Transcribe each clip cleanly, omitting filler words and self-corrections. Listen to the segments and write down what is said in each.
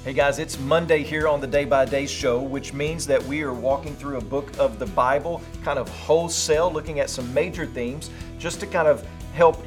Hey guys, it's Monday here on the Day by Day show, which means that we are walking through a book of the Bible, kind of wholesale, looking at some major themes, just to kind of help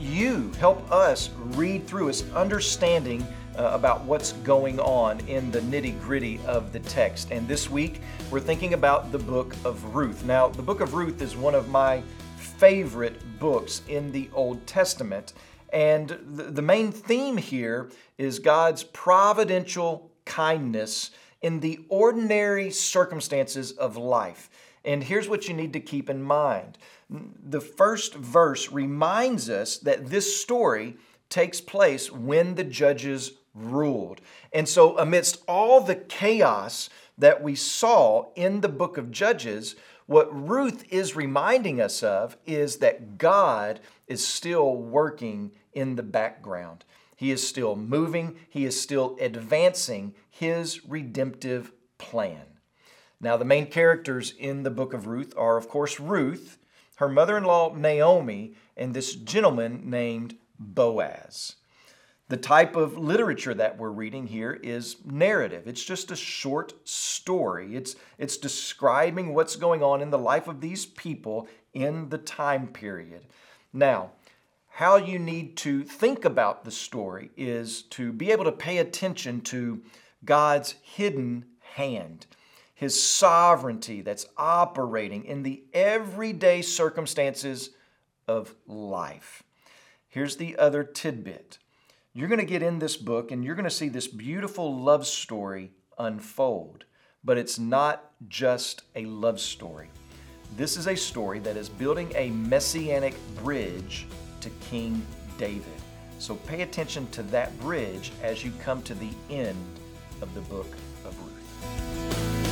us read through us, understanding about what's going on in the nitty-gritty of the text. And this week, we're thinking about the book of Ruth. Now, the book of Ruth is one of my favorite books in the Old Testament. And the main theme here is God's providential kindness in the ordinary circumstances of life. And here's what you need to keep in mind. The first verse reminds us that this story takes place when the judges ruled. And so amidst all the chaos that we saw in the book of Judges, what Ruth is reminding us of is that God is still working in the background. He is still moving. He is still advancing His redemptive plan. Now, the main characters in the book of Ruth are, of course, Ruth, her mother-in-law Naomi, and this gentleman named Boaz. The type of literature that we're reading here is narrative. It's just a short story. It's describing what's going on in the life of these people in the time period. Now, how you need to think about the story is to be able to pay attention to God's hidden hand, His sovereignty that's operating in the everyday circumstances of life. Here's the other tidbit. You're going to get in this book and you're going to see this beautiful love story unfold. But it's not just a love story. This is a story that is building a messianic bridge to King David. So pay attention to that bridge as you come to the end of the book of Ruth.